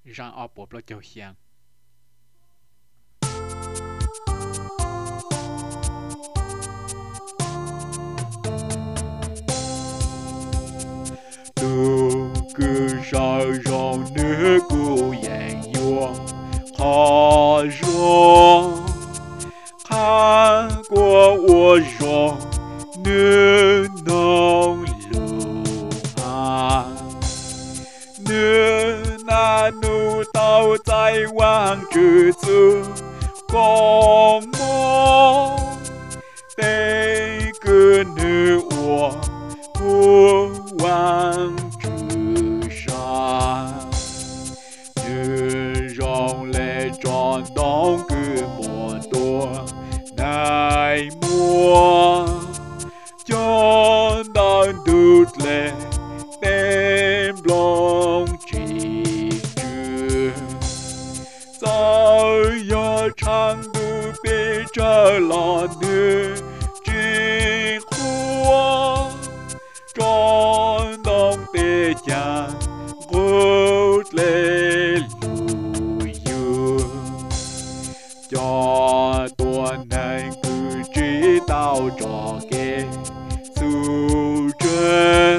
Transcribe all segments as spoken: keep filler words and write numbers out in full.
răng o bột lo châu hiền tu cứ sao rong nước cu yang yuang khó rong khá qua我rong nước nông lù à nước na nu tao tại quang trừ tư con mô tê cứ nữ ua vua quang trừ sa nữ rong lệ tròn đón cứ mùa tua này mùa cho đàn đút lệ tem lòng chỉ trừ sao yo chang du bị trở lọ nữ chỉ khoa tròn đông tê cha gút lệ lùi dương cho tuần này cứ chỉ tao trò kê su trên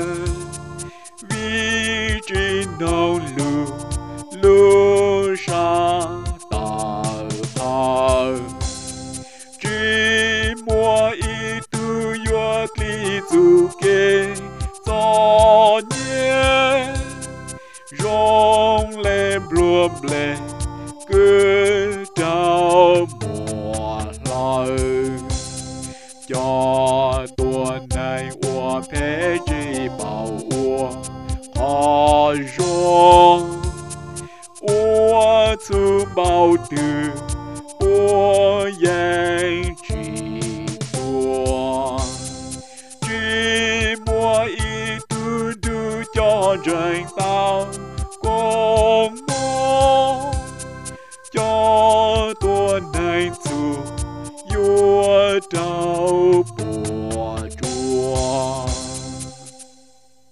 vì chỉ nông lù lù sa tờ thờ chỉ mua ý tu yo kli tu kê gió nhé rong lên blum lên cứ trao mùa lời cho tuần này ua phê chỉ bảo ua khó rong ua thư bao từ ua yang chỉ tua chỉ mua ý tu du cho rành tao con mô cho tuần này tu yo trao